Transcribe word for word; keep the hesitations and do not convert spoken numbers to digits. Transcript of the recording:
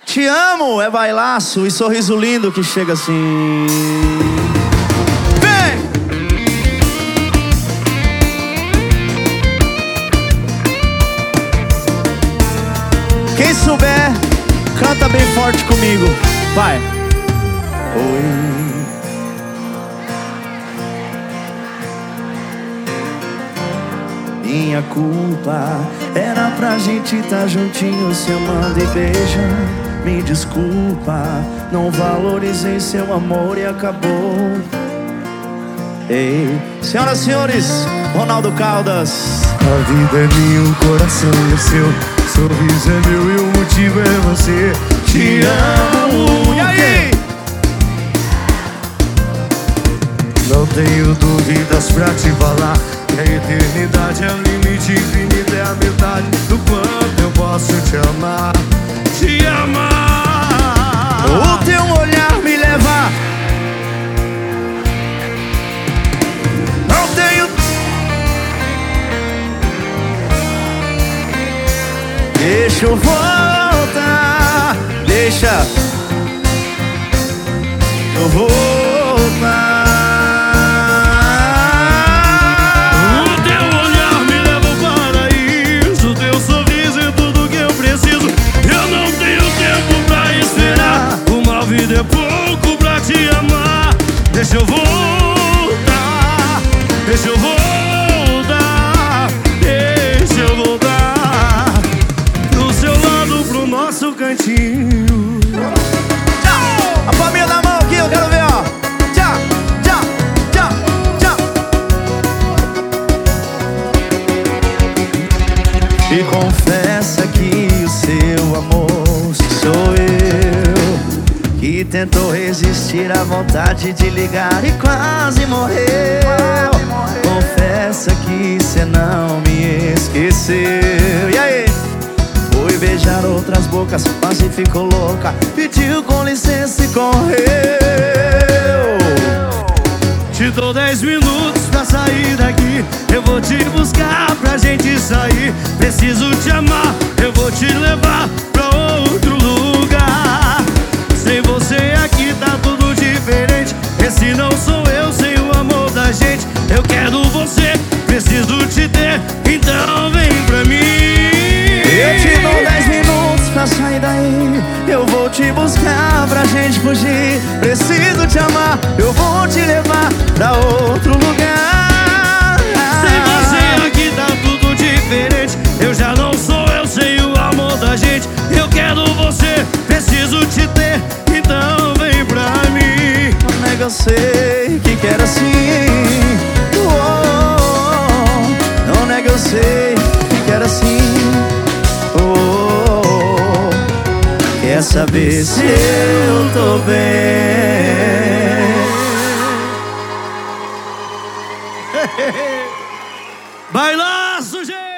Te amo é bailaço e sorriso lindo que chega assim. Vem! Quem souber, canta bem forte comigo. Vai! Oi. Minha culpa era pra gente tá juntinho, se amando e beijando. Me desculpa, não valorizei seu amor e acabou. Ei, senhoras e senhores, Ronaldo Caldas. A vida é minha, o coração é seu, sorriso é meu e o motivo é você. Te amo. E aí? Não tenho dúvidas pra te falar que a eternidade é o limite, infinito é a metade do quanto eu posso te amar. Te amar. O teu olhar me leva. Não tenho. Deixa eu voltar. Deixa eu voltar. É pouco pra te amar. Deixa eu voltar, deixa eu voltar, deixa eu voltar pro seu lado, pro nosso cantinho. Tchau! A palminha da mão aqui, eu quero ver, ó. Tchau, tchau, tchau, tchau. E confessa que o seu amor sou eu, que tentou resistir à vontade de ligar e quase morreu. Quase morreu. Confessa que cê não me esqueceu. E aí? Foi beijar outras bocas, quase ficou louca, pediu com licença e correu. Te dou dez minutos pra sair daqui, eu vou te buscar pra gente sair. Preciso te amar, eu vou te levar pra outro lugar. Sem você aqui tá tudo diferente. Esse não sou eu sem o amor da gente. Eu quero você, preciso te ter, então vem pra mim. Eu te dou dez minutos pra sair daí, eu vou te buscar pra gente fugir. Preciso te amar, eu vou te levar pra outro lugar. Sem você aqui tá tudo diferente. Eu já não sou eu sem o amor da gente. Eu quero você, preciso te ter, então vem pra mim. Não nega, eu sei que quero assim. Oh, não nega, eu sei que quero assim. Oh, quer saber se eu tô bem? Bailaço, gente!